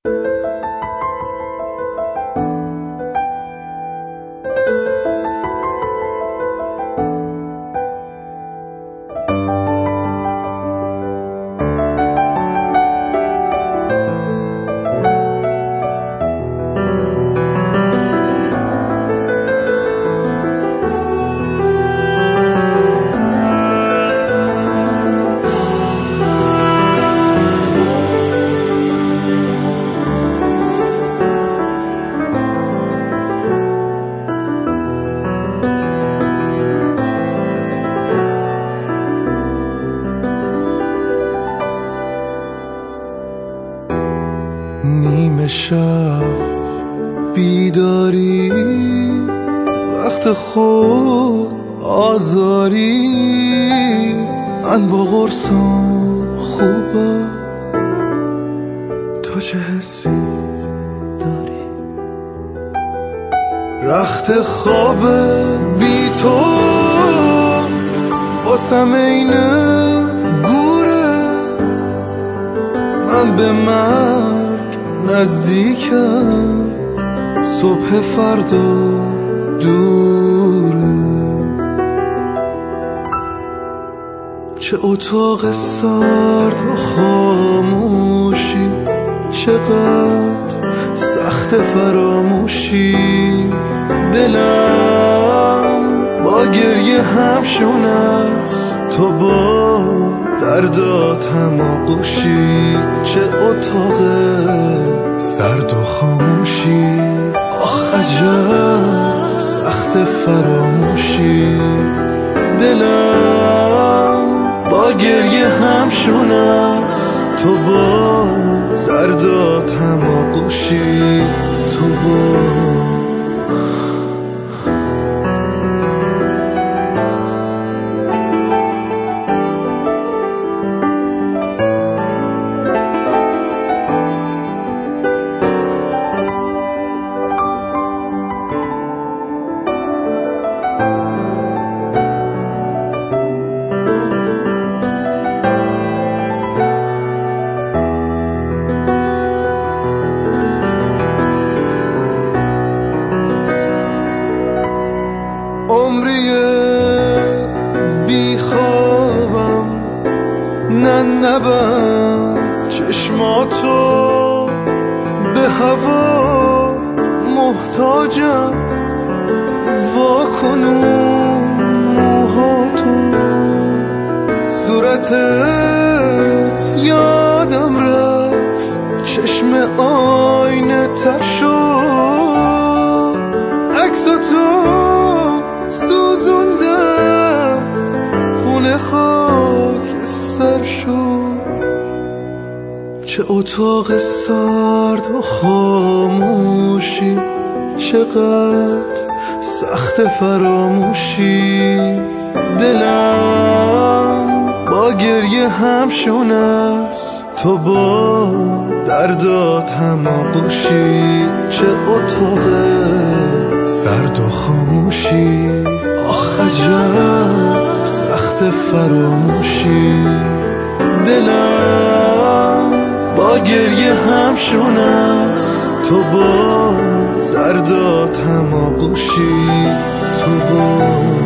نیمه شب بیداری، وقت خود آزاری، من با قرصم خوبه، تو چه حسی داری؟ رخت خواب بی تو واسم اینه گوره، من به مرگ نزدیکم، صبح فردا دوره. چه اتاق سرد و خاموشی، چقدر سخت فراموشی، دلم با گریه همشون است، تو با دردات هماغوشی. چه اتاق سرد و خاموشی، آخ عجب سخت فراموشی، دلم با گریه همشون است، تو با دردات هماغوشی، تو با عمریه بی خوابم، نه نبند چشماتو، به هوا محتاجم، واکنون موهاتو، صورتت یادم رفت، چشم آینه تر شد، عکساتو سوزوندم، خونه خاک سر شد. چه اتاق سرد و خاموشی، چقدر سخت فراموشی، دلم با گریه همشون است، تو با دردات هماغوشی. چه اتاق سرد و خاموشی، آخ عجب سخت فراموشی، دلم با گریه همشون است، تو با دردات هماغوشی، تو با